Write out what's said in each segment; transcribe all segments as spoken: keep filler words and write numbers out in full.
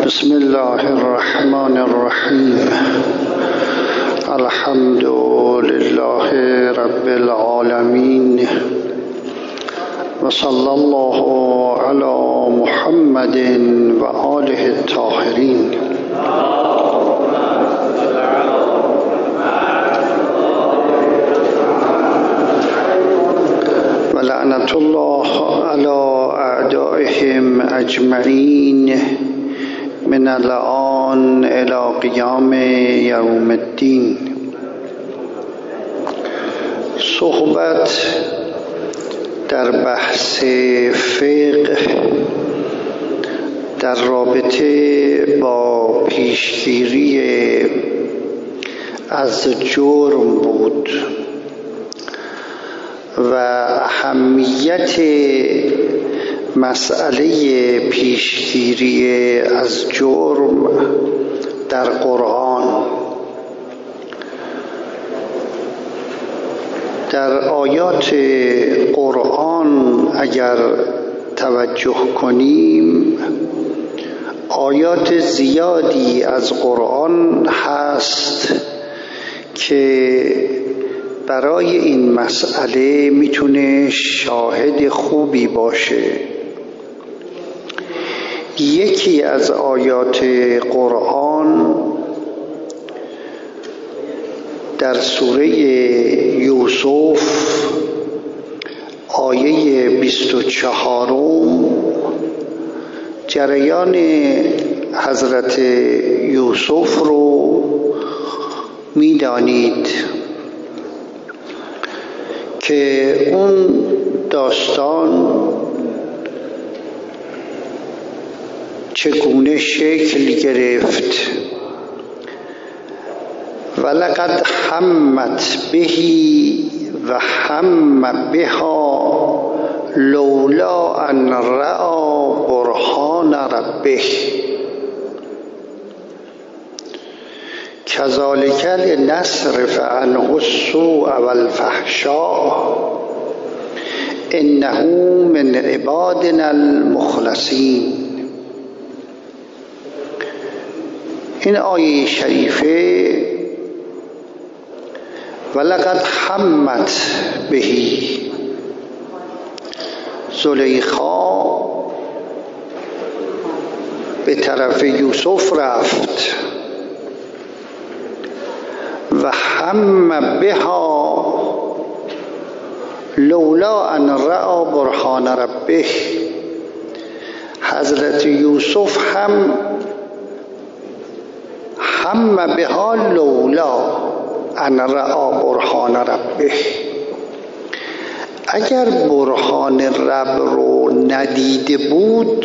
بسم الله الرحمن الرحیم. الحمد لله رب العالمین و صلی الله علی محمد و آله الطاهرین. و لعنت الله علی اعدائهم اجمعین من الآن الى قیام یوم الدین. صحبت در بحث فقه در رابطه با پیشگیری از جرم بود و اهمیت مسئله پیشگیری از جرم در قرآن. در آیات قرآن اگر توجه کنیم، آیات زیادی از قرآن هست که برای این مسئله میتونه شاهد خوبی باشه. یکی از آیات قرآن در سوره یوسف آیه بیست و چهارم جریان حضرت یوسف رو میدانید که اون داستان چگونه شکل گرفت. ولقد همت بهی و هم بها لولا ان رأى برهان ربه کذالک لنصرف عنه السوء والفحشاء انه من عبادنا المخلصین. این آیه شریفه ولقد همت بهی، زلیخا به طرف یوسف رفت و هم بها لولا ان رأى برهان ربه. حضرت یوسف هم هم بها لولا ان رأى برهان ربه، اگر برهان رب رو ندیده بود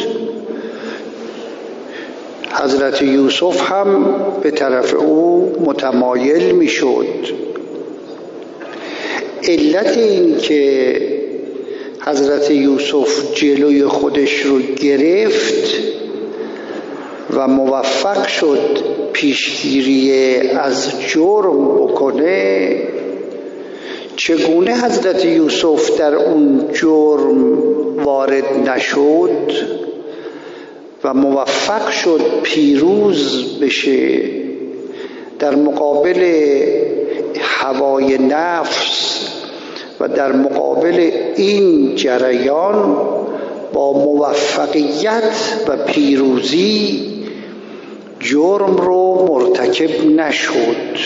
حضرت یوسف هم به طرف او متمایل می شد. علت این که حضرت یوسف جلوی خودش رو گرفت و موفق شد پیشگیری از جرم بکنه، چگونه حضرت یوسف در اون جرم وارد نشد و موفق شد پیروز بشه در مقابل هوای نفس و در مقابل این جریان با موفقیت و پیروزی جرم رو مرتکب نشد.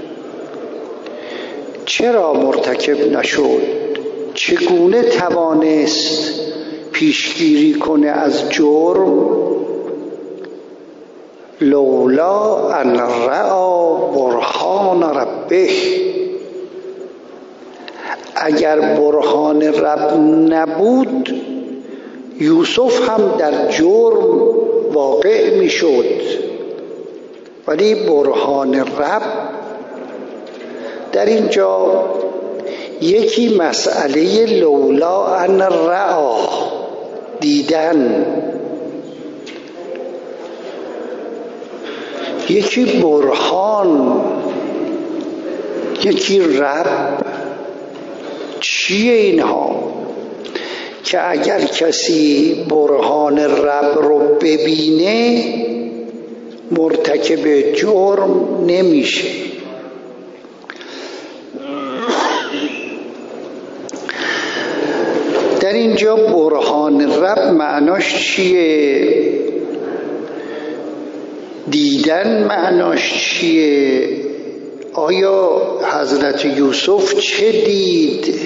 چرا مرتکب نشد؟ چگونه توانست پیشگیری کنه از جرم؟ لولا ان رأى برهان ربه، اگر برهان رب نبود یوسف هم در جرم واقع می شد، ولی برهان رب در اینجا یکی مسئله لولا ان رأى دیدن، یکی برهان، یکی رب. چیه اینها؟ که اگر کسی برهان رب رو ببینه مرتکب جرم نمیشه. در اینجا برهان رب معناش چیه؟ دیدن معناش چیه؟ آیا حضرت یوسف چه دید؟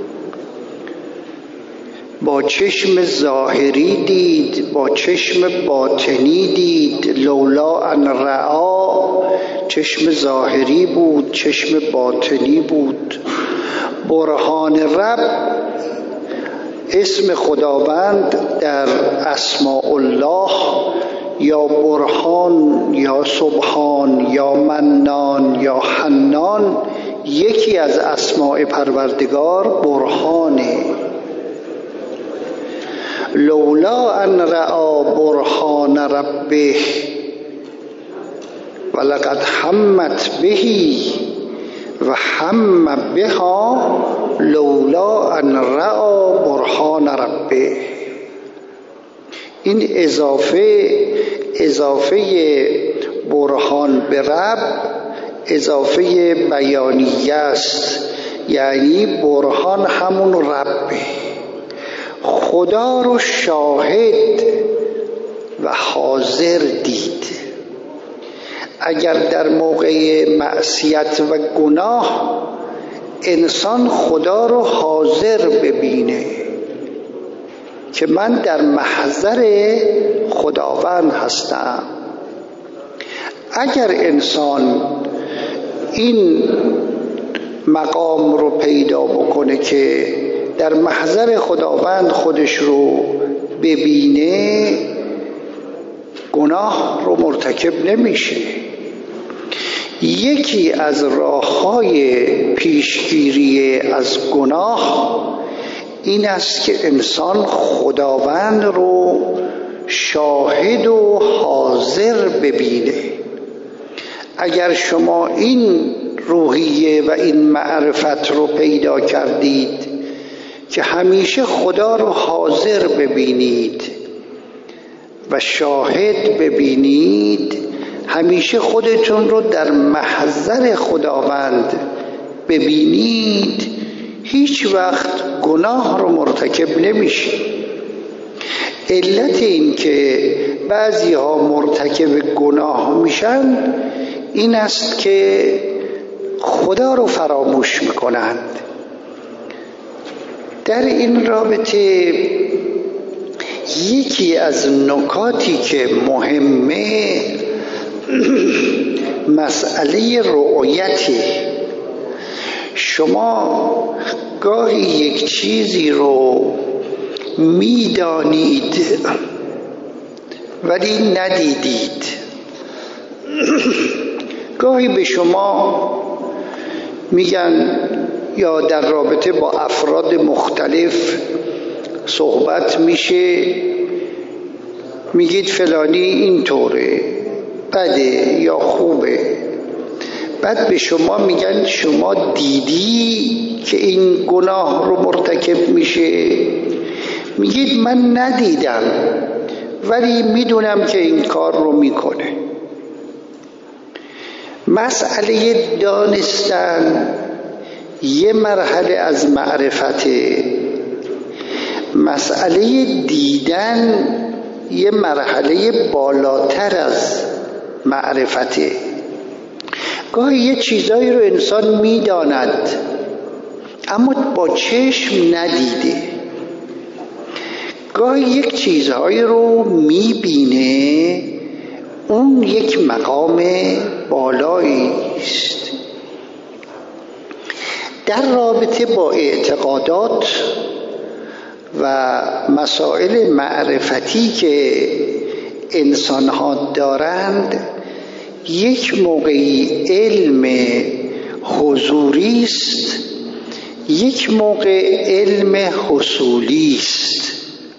با چشم ظاهری دید، با چشم باطنی دید. لولا ان رعا، چشم ظاهری بود، چشم باطنی بود. برهان رب اسم خداوند در اسماء الله، یا برهان یا سبحان یا منان یا حنان، یکی از اسماء پروردگار برهانه. لولا ان رعا برهان ربه ولقد همت بهی و هم بها لولا ان رعا برهان ربه. این اضافه اضافه برهان به رب اضافه بیانیه است، یعنی برهان همون ربه، خدا رو شاهد و حاضر دید. اگر در موقع معصیت و گناه انسان خدا رو حاضر ببینه که من در محضر خداوند هستم، اگر انسان این مقام رو پیدا بکنه که در محضر خداوند خودش رو ببینه، گناه رو مرتکب نمیشه. یکی از راه‌های پیشگیری از گناه این است که انسان خداوند رو شاهد و حاضر ببینه. اگر شما این روحیه و این معرفت رو پیدا کردید که همیشه خدا رو حاضر ببینید و شاهد ببینید، همیشه خودتون رو در محضر خداوند ببینید، هیچ وقت گناه رو مرتکب نمیشید. علت این که بعضی ها مرتکب گناه میشن این است که خدا رو فراموش میکنند. در این رابطه یکی از نکاتی که مهمه مسئله رؤیته. شما گاهی یک چیزی رو میدانید ولی ندیدید. گاهی به شما میگن یا در رابطه با افراد مختلف صحبت میشه، میگید فلانی اینطوره، بده یا خوبه. بعد به شما میگن شما دیدی که این گناه رو مرتکب میشه؟ میگید من ندیدم ولی میدونم که این کار رو میکنه. مسئله دانستن یه مرحله از معرفته، مسئله دیدن یه مرحله بالاتر از معرفته. گاهی یه چیزایی رو انسان میداند اما با چشم ندیده. گاهی یک چیزهایی رو میبینه، اون یک مقام بالایی است. در رابطه با اعتقادات و مسائل معرفتی که انسان‌ها دارند، یک موقعی علم حضوری است، یک موقع علم حصولی است.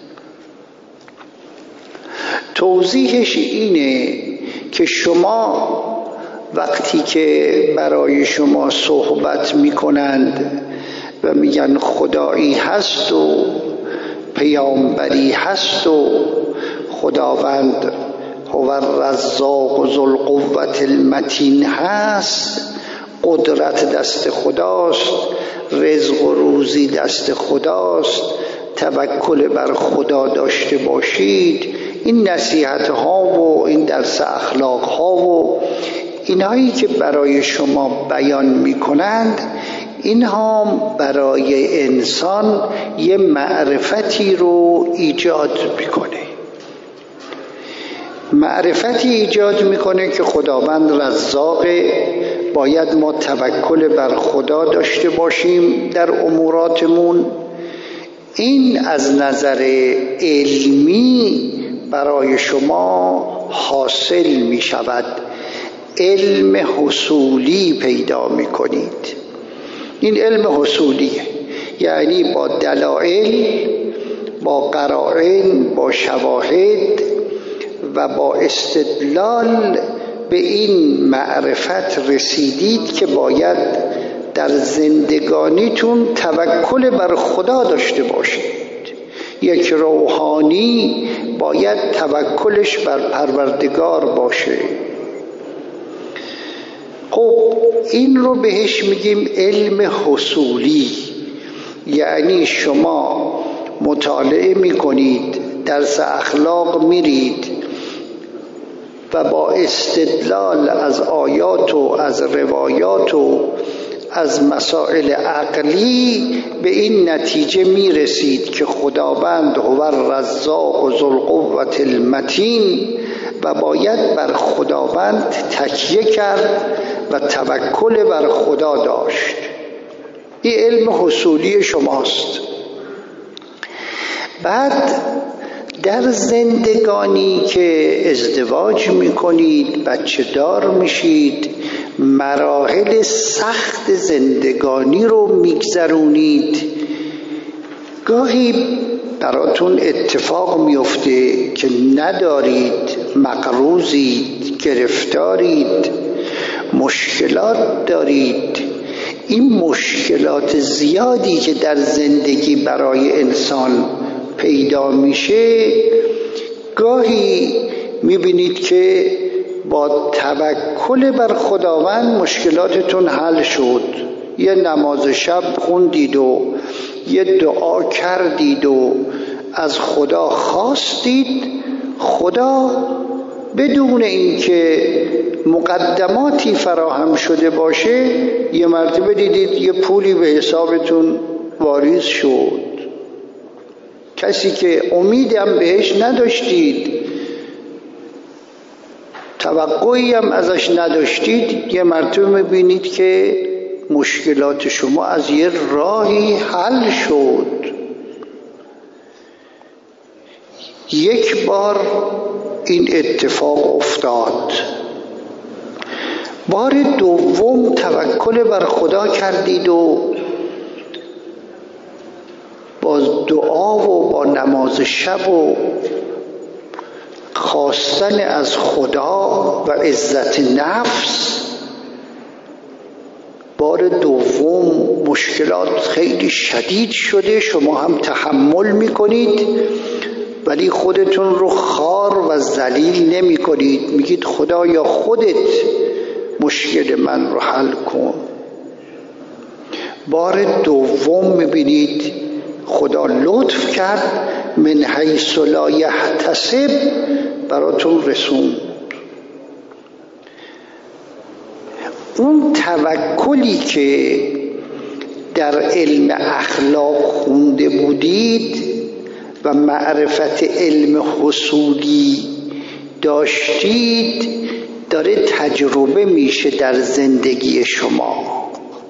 توضیحش اینه که شما وقتی که برای شما صحبت میکنند و میگن خدایی هست و پیامبری هست و خداوند هو الرزاق ذوالقوة المتین هست، قدرت دست خداست، رزق و روزی دست خداست، توکل بر خدا داشته باشید. این نصیحت ها و این درس اخلاق ها و اینهایی که برای شما بیان می کنند، اینها برای انسان یه معرفتی رو ایجاد میکنه. معرفتی ایجاد میکنه که خداوند رزاقه، باید ما توکل بر خدا داشته باشیم در اموراتمون. این از نظر علمی برای شما حاصل می شود، علم حصولی پیدا می کنید. این علم حصولیه، یعنی با دلایل، با قرائن، با شواهد و با استدلال به این معرفت رسیدید که باید در زندگانیتون توکل بر خدا داشته باشید. یک روحانی باید توکلش بر پروردگار باشه. خب این رو بهش میگیم علم حصولی، یعنی شما مطالعه میکنید، درس اخلاق میرید و با استدلال از آیات و از روایات و از مسائل عقلی به این نتیجه میرسید که خداوند هو الرزاق ذوالقوة المتین و باید بر خداوند تکیه کرد و توکل بر خدا داشت. این علم حصولی شماست. بعد در زندگانی که ازدواج میکنید، بچه دار میشید، مراحل سخت زندگانی رو میگذرونید، گاهی براتون اتفاق میفته که ندارید، مقروضید، گرفتارید، مشکلات دارید. این مشکلات زیادی که در زندگی برای انسان پیدا میشه، گاهی میبینید که با توکل بر خداوند مشکلاتتون حل شد. یه نماز شب خوندید و یه دعا کردید و از خدا خواستید، خدا بدون اینکه مقدماتی فراهم شده باشه یه مرتبه دیدید یه پولی به حسابتون واریز شد. کسی که امیدم بهش نداشتید، توقعی هم ازش نداشتید، یه مرتبه میبینید که مشکلات شما از یه راهی حل شد. یک بار این اتفاق افتاد، بار دوم توکل بر خدا کردید و با دعا و با نماز شب و خواستن از خدا و عزت نفس، بار دوم مشکلات خیلی شدید شده، شما هم تحمل میکنید ولی خودتون رو خار و ذلیل نمی کنید، میگید خدایا خودت مشکل من رو حل کن. بار دوم میبینید خدا لطف کرد، من حیث لا یحتسب براتون رسوند. اون توکلی که در علم اخلاق خونده بودید و معرفت علم حصولی داشتید داره تجربه میشه در زندگی شما.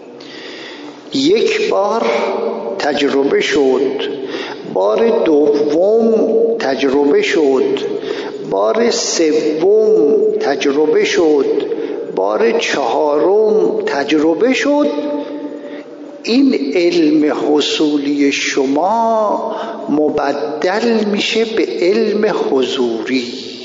یک بار تجربه شد، بار دوم تجربه شد، بار سوم تجربه شد، بار چهارم تجربه شد. این علم حصولی شما مبدل میشه به علم حضوری.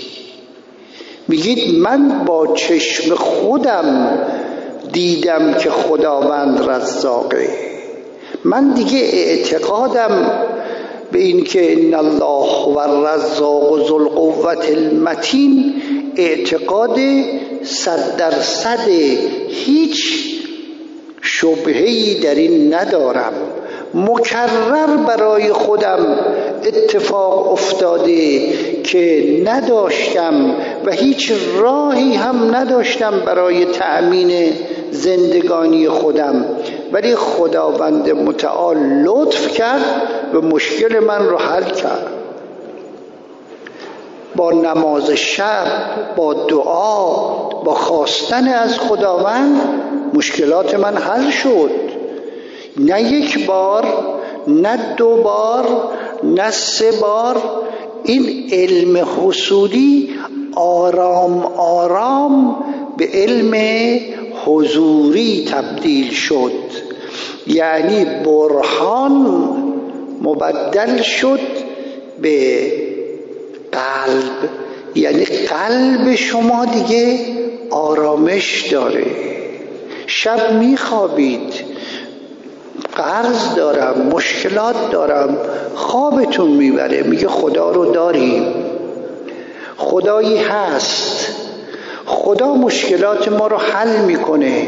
میگید من با چشم خودم دیدم که خداوند رزاقه، من دیگه اعتقادم به این که ان الله هو الرزاق ذو القوة المتین اعتقاد صد درصد، هیچ شبهه‌ای در این ندارم. مکرر برای خودم اتفاق افتاده که نداشتم و هیچ راهی هم نداشتم برای تأمین زندگانی خودم، ولی خداوند متعال لطف کرد و مشکل من رو حل کرد. با نماز شب، با دعا، با خواستن از خداوند مشکلات من حل شد. نه یک بار، نه دو بار، نه سه بار. این علم حصولی آرام آرام به علم حضوری تبدیل شد، یعنی برهان مبدل شد به قلب، یعنی قلب شما دیگه آرامش داره. شب میخوابید، قرض دارم، مشکلات دارم، خوابتون میبره، میگه خدا رو داریم، خدایی هست، خدا مشکلات ما رو حل میکنه.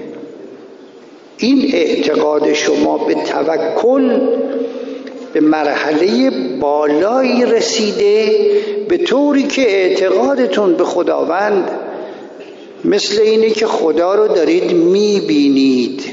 این اعتقاد شما به توکل به مرحله بالایی رسیده، به طوری که اعتقادتون به خداوند مثل اینه که خدا رو دارید میبینید،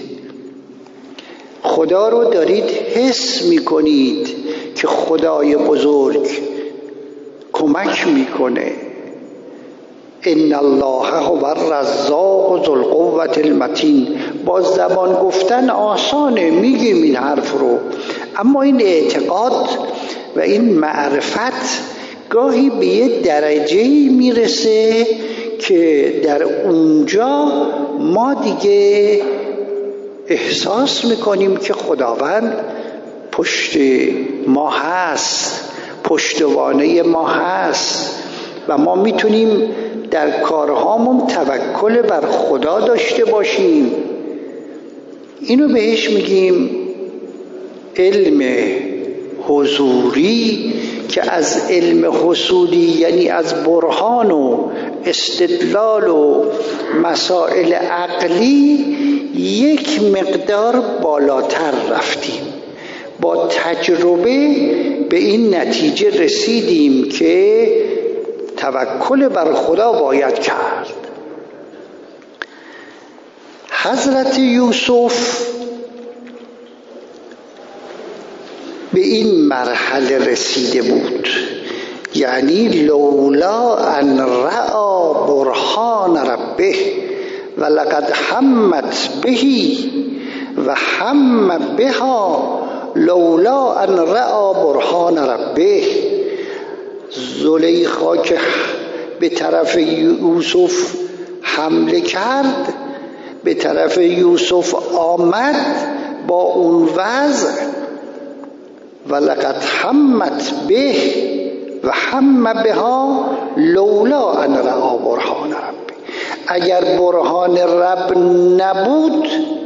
خدا رو دارید حس میکنید که خدای بزرگ کمک میکنه. ان الله هو الرزاق ذو القوة المتین. با زبان گفتن آسانه، میگیم این حرف رو، اما این اعتقاد و این معرفت گاهی به یه درجه‌ای میرسه که در اونجا ما دیگه احساس میکنیم که خداوند پشت ما هست، پشتوانه ما هست و ما میتونیم در کارهامون توکل بر خدا داشته باشیم. اینو بهش میگیم علم حضوری، که از علم حصولی یعنی از برهان و استدلال و مسائل عقلی یک مقدار بالاتر رفتیم. با تجربه به این نتیجه رسیدیم که توکل بر خدا باید کرد. حضرت یوسف به این مرحله رسیده بود، یعنی لولا ان رأى برهان ربه ولقد همت بهی و هم بها لولا ان رأى برهان ربه. زلیخا که به طرف یوسف حمله کرد، به طرف یوسف آمد با اون وضع، ولقد همت به و هم بها لولا ان رأى برهان رب. اگر برهان رب نبود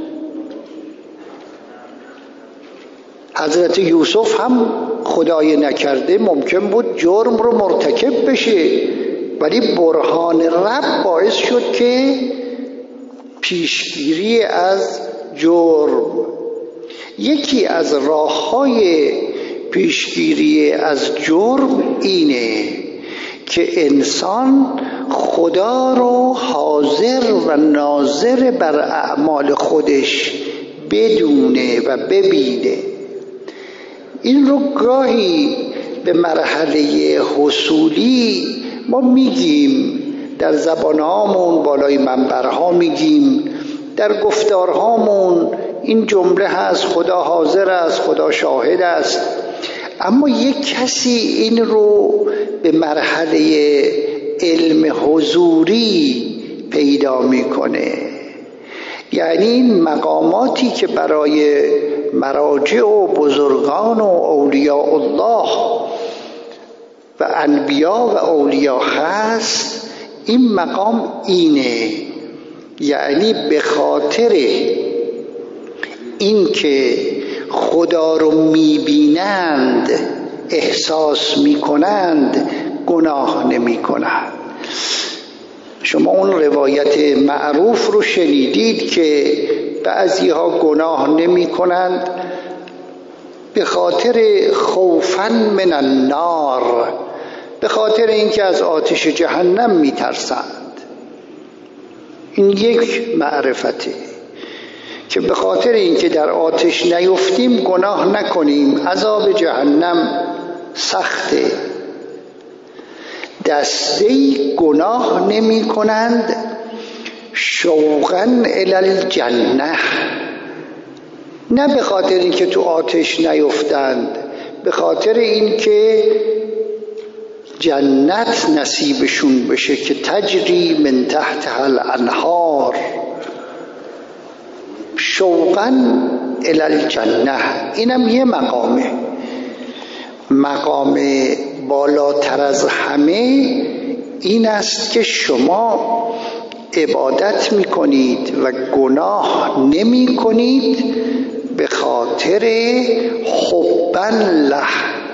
حضرت یوسف هم خدای نکرده ممکن بود جرم رو مرتکب بشه، ولی برهان رب باعث شد که پیشگیری از جرم. یکی از راه‌های پیشگیری از جرم اینه که انسان خدا رو حاضر و ناظر بر اعمال خودش بدونه و ببینه. این رو گاهی به مرحله حصولی ما میگیم، در زبانهامون بالای منبرها میگیم، در گفتارهامون این جمله هست خدا حاضر است، خدا شاهد است. اما یک کسی این رو به مرحله علم حضوری پیدا میکنه، یعنی این مقاماتی که برای مراجع و بزرگان و اولیاء الله و انبیا و اولیاء هست، این مقام اینه، یعنی به خاطر این که خدا رو میبینند، احساس میکنند، گناه نمیکنند. شما اون روایت معروف رو شنیدید که بعضی ها گناه نمی کنند به خاطر خوفا من النار، به خاطر اینکه از آتش جهنم می ترسند. این یک معرفته که به خاطر اینکه در آتش نیفتیم گناه نکنیم، عذاب جهنم سخته. دسته گناه نمی کنند شوقا الی الجنه، نه به خاطر اینکه تو آتش نیفتند، به خاطر اینکه جنت نصیبشون بشه که تجری من تحتها الانهار، شوقا الی الجنه. اینم یه مقامه. مقام بالاتر از همه این است که شما عبادت می کنید و گناه نمی کنید به خاطر حبا له،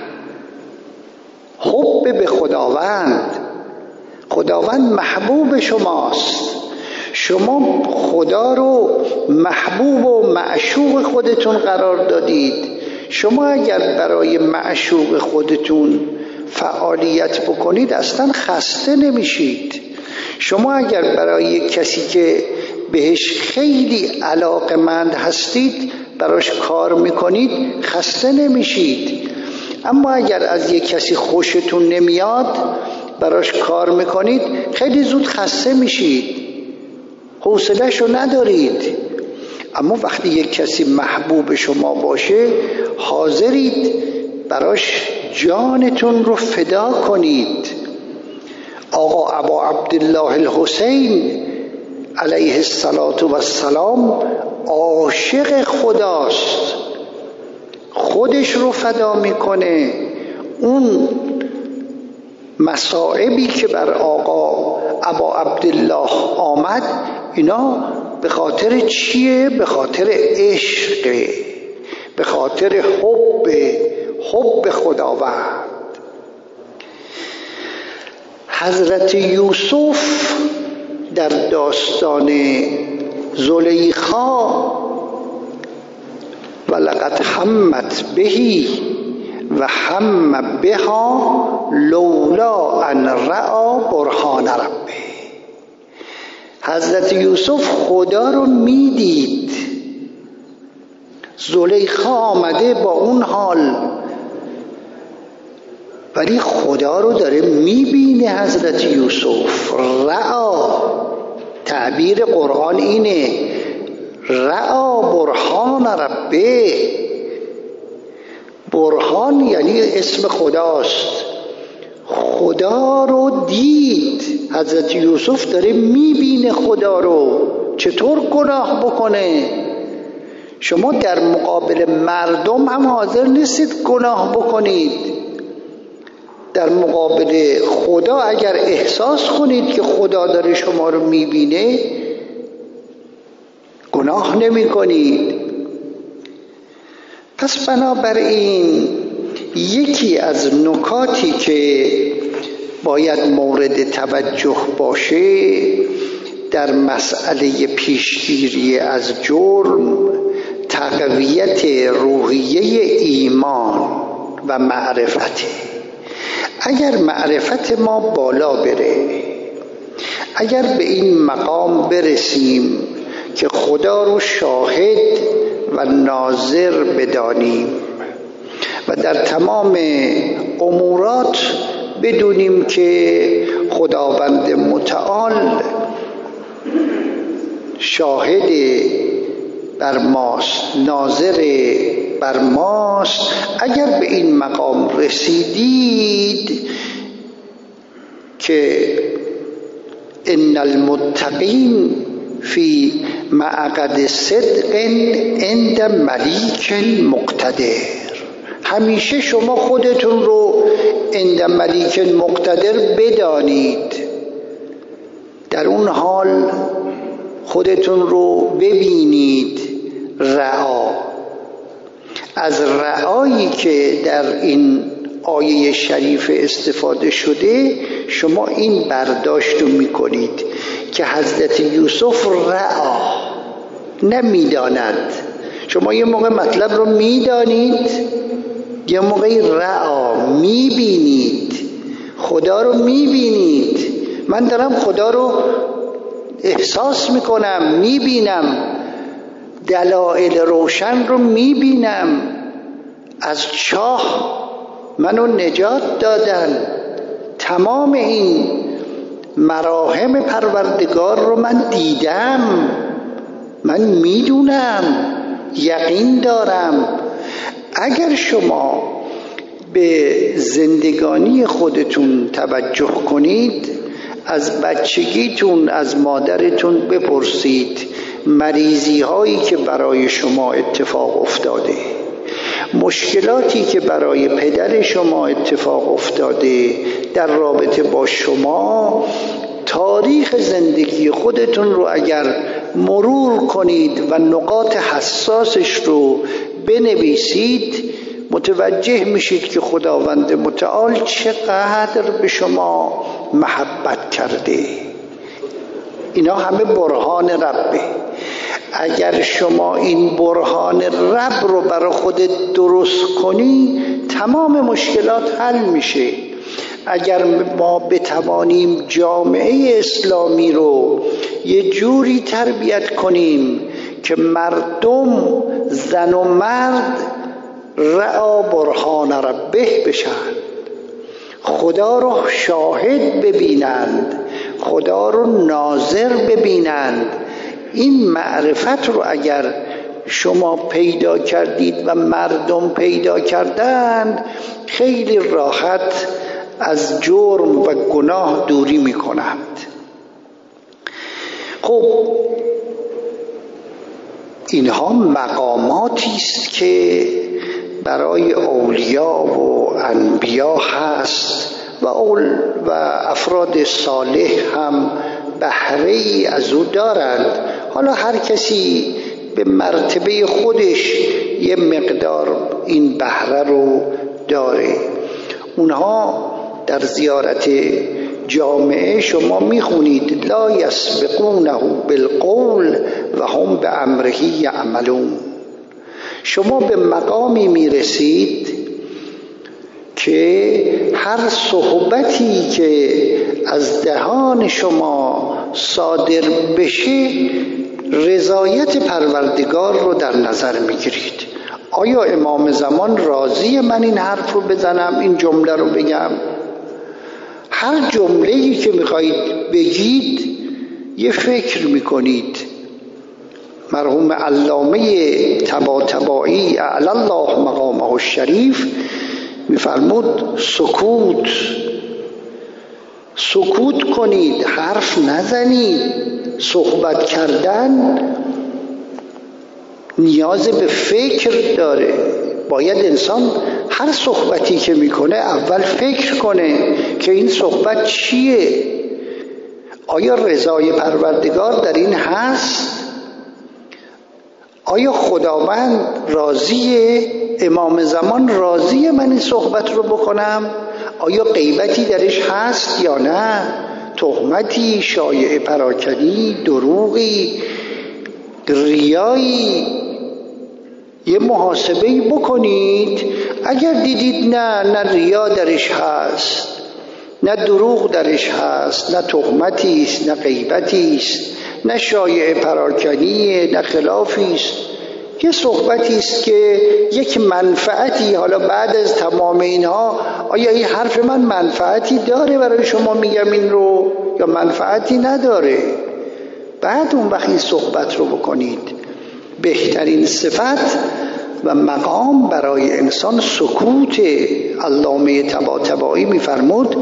حب به خداوند. خداوند محبوب شماست، شما خدا رو محبوب و معشوق خودتون قرار دادید. شما اگر برای معشوق خودتون فعالیت بکنید اصلا خسته نمیشید. شما اگر برای کسی که بهش خیلی علاقمند هستید براش کار میکنید خسته نمیشید. اما اگر از یک کسی خوشتون نمیاد براش کار میکنید خیلی زود خسته میشید، حوصله‌شو ندارید. اما وقتی یک کسی محبوب شما باشه حاضرید براش جانتون رو فدا کنید. آقا ابا عبدالله الحسین علیه السلام عاشق خداست، خودش رو فدا میکنه. اون مصائبی که بر آقا ابا عبدالله آمد اینا به خاطر چیه؟ به خاطر عشق، به خاطر حب حب خداوند. حضرت یوسف در داستان زلیخا ولقد همت بهی و هم بها لولا ان رأى برهان ربه، حضرت یوسف خدا رو میدید. زلیخا آمده با اون حال ولی خدا رو داره میبینه. حضرت یوسف رأى، تعبیر قرآن اینه، رأى برهان ربه. برهان یعنی اسم خداست، خدا رو دید. حضرت یوسف داره میبینه خدا رو، چطور گناه بکنه؟ شما در مقابل مردم هم حاضر نیستید گناه بکنید، در مقابل خدا اگر احساس کنید که خدا داره شما رو میبینه گناه نمی کنید. پس بنابراین یکی از نکاتی که باید مورد توجه باشه در مسئله پیشگیری از جرم تقویت روحیه ایمان و معرفته. اگر معرفت ما بالا بره، اگر به این مقام برسیم که خدا رو شاهد و ناظر بدانیم و در تمام امورات بدونیم که خداوند متعال شاهد بر ماست، ناظر بر ماست، اگر به این مقام رسیدید که ان المتقین فی مقعد صدق عند ملیک مقتدر، همیشه شما خودتون رو عند ملیک مقتدر بدانید، در اون حال خودتون رو ببینید رعا. از رعایی که در این آیه شریف استفاده شده شما این برداشت رو میکنید که حضرت یوسف رعا نمیداند. شما یه موقع مطلب رو میدانید، یه موقعی رعا میبینید، خدا رو میبینید. من دارم خدا رو احساس میکنم، میبینم، دلایل روشن رو میبینم. از چاه منو نجات دادن. تمام این مراهم پروردگار رو من دیدم، من میدونم، یقین دارم. اگر شما به زندگانی خودتون توجه کنید، از بچگیتون از مادرتون بپرسید مریضی هایی که برای شما اتفاق افتاده، مشکلاتی که برای پدر شما اتفاق افتاده در رابطه با شما، تاریخ زندگی خودتون رو اگر مرور کنید و نقاط حساسش رو بنویسید، متوجه میشید که خداوند متعال چقدر به شما محبت کرده. اینا همه برهان ربه. اگر شما این برهان رب رو برای خودت درست کنی، تمام مشکلات حل میشه. اگر ما بتوانیم جامعه اسلامی رو یه جوری تربیت کنیم که مردم، زن و مرد، رعا برهان ربه بشن، خدا رو شاهد ببینند، خدا رو ناظر ببینند، این معرفت رو اگر شما پیدا کردید و مردم پیدا کردند، خیلی راحت از جرم و گناه دوری می کنند. خب اینها مقاماتی است که برای اولیا و انبیا هست و اول و افراد صالح هم بهره ای از او دارند. حالا هر کسی به مرتبه خودش یه مقدار این بهره رو داره. اونها در زیارت جامعه شما میخونید لا یسبقونه بالقول و هم به امره یعملون. شما به مقامی میرسید که هر صحبتی که از دهان شما صادر بشه رضایت پروردگار رو در نظر میگیرید. آیا امام زمان راضی من این حرف رو بزنم، این جمله رو بگم؟ هر جمله‌ای که میخواید بگید یه فکر میکنید. مرحوم علامه طباطبایی اعلی الله مقامه الشریف میفرمود سکوت سکوت کنید، حرف نزنید. صحبت کردن نیاز به فکر داره. باید انسان هر صحبتی که میکنه اول فکر کنه که این صحبت چیه؟ آیا رضای پروردگار در این هست؟ آیا خداوند راضیه؟ امام زمان راضیه من این صحبت رو بکنم؟ آیا غیبتی درش هست یا نه؟ تهمتی، شایعه پراکنی، دروغی، ریایی؟ یه محاسبه‌ای بکنید. اگر دیدید نه نه ریا درش هست، نه دروغ درش هست، نه تهمتی است، نه غیبتی است، نه شایعه پراکنی، نه خلافی است، یه صحبتی است که یک منفعتی، حالا بعد از تمام اینها آیا این حرف من منفعتی داره برای شما میگم این رو یا منفعتی نداره؟ بعد اون وقت این صحبت رو بکنید. بهترین صفت و مقام برای انسان سکوت. علامه طباطبایی میفرمود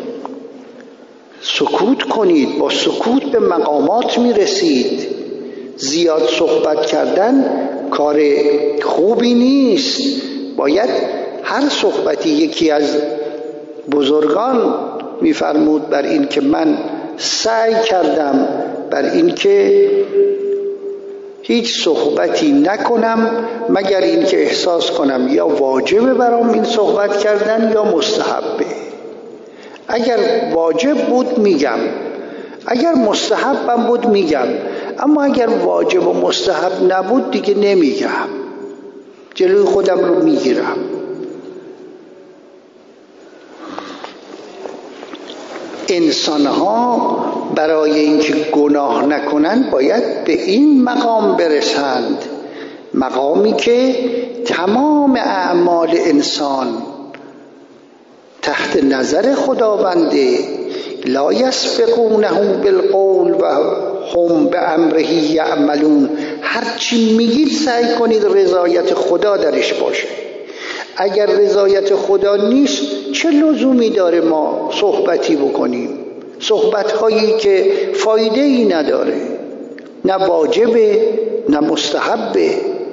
سکوت کنید، با سکوت به مقامات میرسید. زیاد صحبت کردن کار خوبی نیست. باید هر صحبتی، یکی از بزرگان میفرمود بر این که من سعی کردم بر این که هیچ صحبتی نکنم مگر این که احساس کنم یا واجبه برام این صحبت کردن یا مستحبه. اگر واجب بود میگم، اگر مستحبم بود میگم، اما اگر واجب و مستحب نبود دیگه نمیگم، جلوی خودم رو میگیرم. انسان ها برای اینکه گناه نکنند باید به این مقام برسند، مقامی که تمام اعمال انسان تحت نظر خداونده، لا یسبقونه بالقول و هم بامره یعملون. هرچی میگید سعی کنید رضایت خدا درش باشه. اگر رضایت خدا نیست چه لزومی داره ما صحبتی بکنیم؟ صحبت‌هایی که فایده ای نداره، نه واجبه نه مستحبه.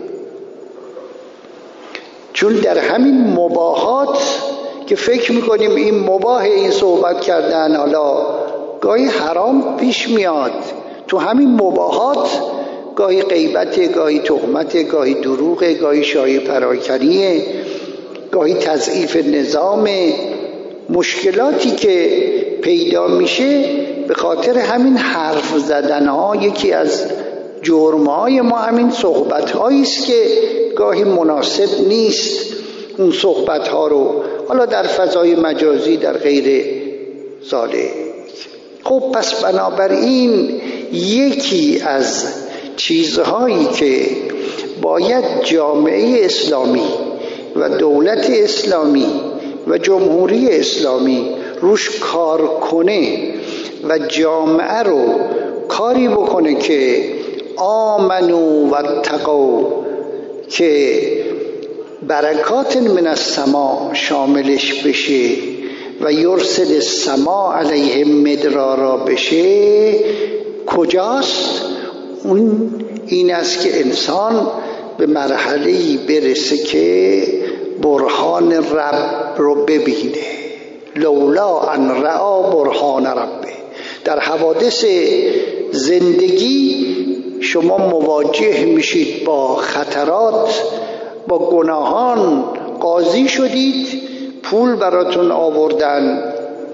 چون در همین مباحات که فکر میکنیم این مباح این صحبت کردن، حالا گاهی حرام پیش میاد. تو همین مباحات گاهی غیبت، گاهی تهمت، گاهی دروغ، گاهی شایعه پراکنیه، گاهی تضعیف نظام. مشکلاتی که پیدا میشه به خاطر همین حرف زدنها. یکی از جرمهای ما همین صحبت‌هایی است که گاهی مناسب نیست اون صحبت‌ها رو، حالا در فضای مجازی، در غیر ذالک. خب پس بنابراین یکی از چیزهایی که باید جامعه اسلامی و دولت اسلامی و جمهوری اسلامی روش کار کنه و جامعه رو کاری بکنه که آمنو و تقوا، که برکات من السما شاملش بشه و یرسل السما علیهم مدرارا بشه. کجاست؟ اون این است که انسان به مرحله‌ای برسه که برهان رب رو ببینه. لولا ان رأى برهان ربه. در حوادث زندگی شما مواجه میشید با خطرات، با گناهان، قاضی شدید، پول براتون آوردن،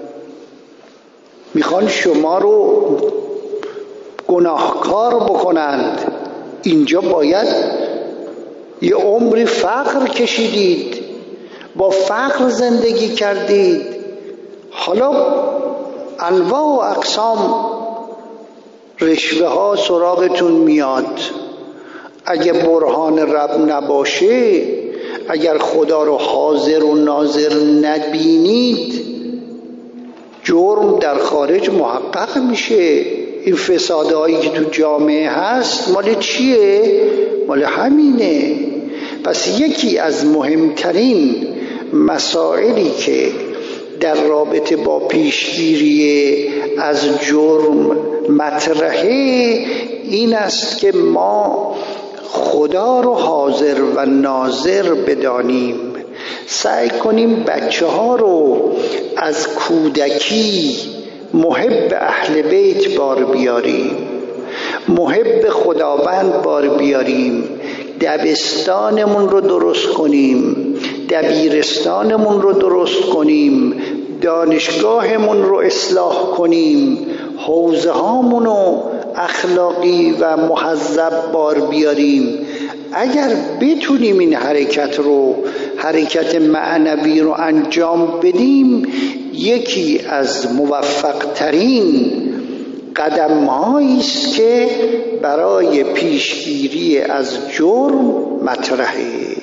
میخوان شما رو گناهکار بکنند. اینجا باید یه عمری فقر کشیدید، با فقر زندگی کردید، حالا انواع و اقسام رشوه ها سراغتون میاد. اگه برهان رب نباشه، اگر خدا رو حاضر و ناظر نبینید، جرم در خارج محقق میشه. این فسادهایی که تو جامعه هست مال چیه؟ مال همینه. پس یکی از مهمترین مسائلی که در رابطه با پیشگیری از جرم مطرحه این است که ما خدا رو حاضر و ناظر بدانیم. سعی کنیم بچه ها رو از کودکی محب اهل بیت بار بیاریم، محب خداوند بار بیاریم، دبستانمون رو درست کنیم، دبیرستانمون رو درست کنیم، دانشگاهمون رو اصلاح کنیم، حوزه هامون رو اخلاقی و مهذب بار بیاریم. اگر بتونیم این حرکت رو، حرکت معنوی رو انجام بدیم، یکی از موفق ترین قدم هایی است که برای پیشگیری از جرم مطرحه.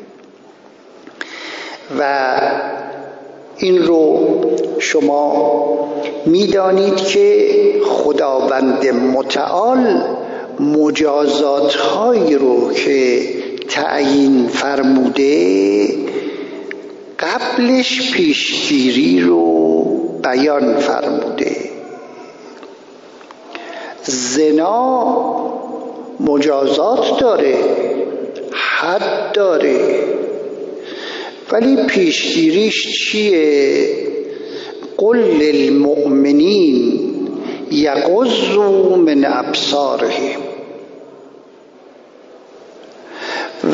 و این رو شما میدانید که خداوند متعال مجازات هایی رو که تعیین فرموده قبلش پیشگیری رو بیان فرموده. زنا مجازات داره، حد داره، ولی پیشگیریش چیه؟ قل للمؤمنین یغضوا من ابصارهم.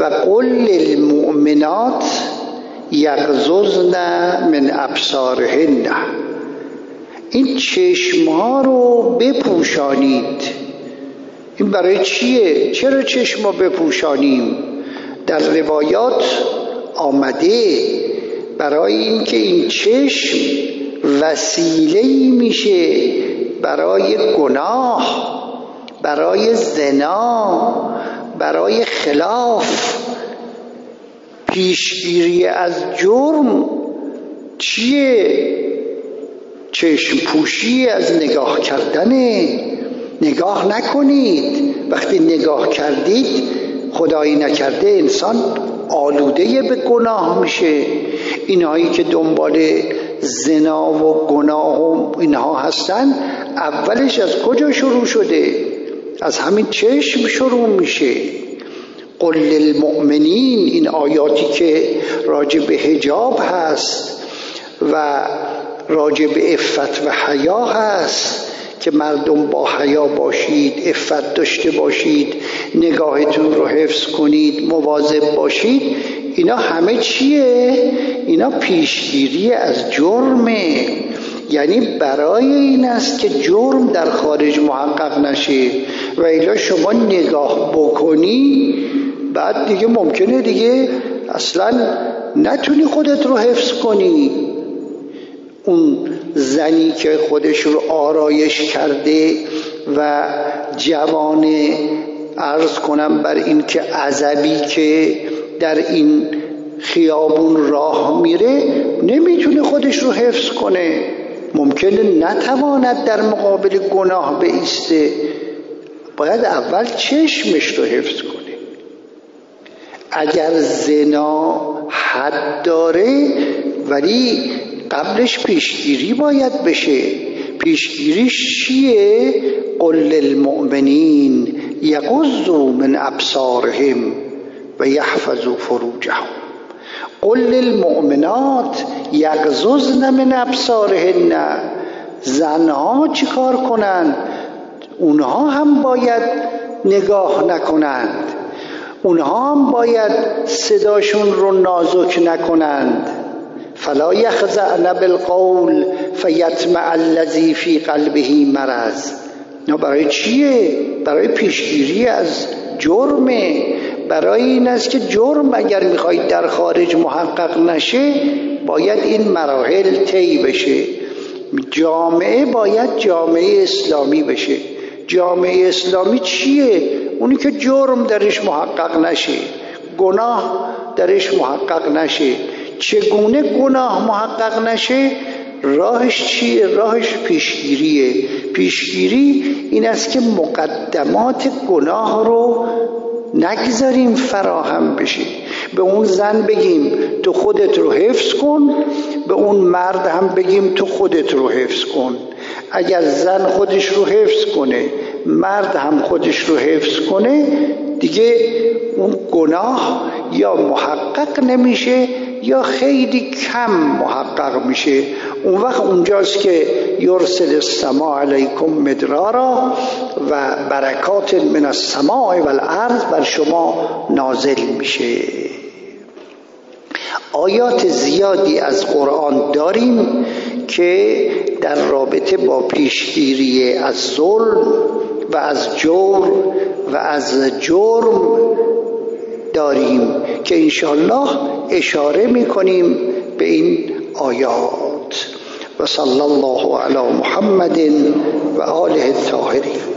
و قل للمؤمنات یغضضن من ابصارهن، این چشمها رو بپوشانید. این برای چیه؟ چرا چشما بپوشانیم؟ در روایات آمده برای این که این چشم وسیله‌ای میشه برای گناه، برای زنا، برای خلاف. پیشگیری از جرم چیه؟ چشم پوشی از نگاه کردنه. نگاه نکنید. وقتی نگاه کردید، خدایی نکرده انسان آلوده به گناه میشه. اینهایی که دنبال زنا و گناه و اینها هستن، اولش از کجا شروع شده؟ از همین چشم شروع میشه. قل للمؤمنین، این آیاتی که راجع به حجاب هست و راجع به عفت و حیا هست که مردم با حیا باشید، عفت داشته باشید، نگاهتون رو حفظ کنید، مواظب باشید، اینا همه چیه؟ اینا پیشگیری از جرمه. یعنی برای این است که جرم در خارج محقق نشه. و الا شما نگاه بکنی، بعد دیگه ممکنه دیگه اصلا نتونی خودت رو حفظ کنی. اون زنی که خودش رو آرایش کرده و جوان، عرض کنم بر این که عزبی که در این خیابون راه میره، نمیتونه خودش رو حفظ کنه، ممکنه نتواند در مقابل گناه بایسته. باید اول چشمش رو حفظ کنه. اگر زنا حد داره، ولی قبلش پیشگیری باید بشه. پیشگیریش چیه؟ قل للمؤمنین یغضوا من ابصارهم و یحفظوا فروجهم. قل للمؤمنات یغضضن من ابصارهن. زنها چی کار کنند؟ اونها هم باید نگاه نکنند، اونها هم باید صداشون رو نازک نکنند. فلا یخضعن بالقول فیطمع الذی فی قلبه مرض. نه برای چیه؟ برای پیشگیری از جرمه. برای این است که جرم اگر میخواید در خارج محقق نشه، باید این مراحل طی بشه. جامعه باید جامعه اسلامی بشه. جامعه اسلامی چیه؟ اونی که جرم درش محقق نشه، گناه درش محقق نشه. چگونه گناه محقق نشه؟ راهش چیه؟ راهش پیشگیریه. پیشگیری این است که مقدمات گناه رو نگذاریم فراهم بشه. به اون زن بگیم تو خودت رو حفظ کن، به اون مرد هم بگیم تو خودت رو حفظ کن. اگر زن خودش رو حفظ کنه، مرد هم خودش رو حفظ کنه، دیگه اون گناه یا محقق نمیشه یا خیلی کم محقق میشه. اون وقت اونجاست که یرسل السماء علیکم مدرارا و برکات من السماء والارض بر شما نازل میشه. آیات زیادی از قرآن داریم که در رابطه با پیشگیری از ظلم و از جور و از جرم داریم که انشاءالله اشاره میکنیم به این آیات. و صلی الله علی محمد و آله الطاهرین.